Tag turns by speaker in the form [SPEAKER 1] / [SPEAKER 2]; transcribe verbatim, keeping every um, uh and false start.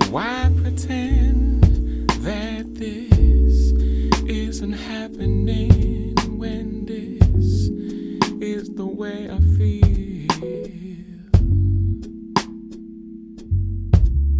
[SPEAKER 1] Why pretend that this isn't happening when this is the way I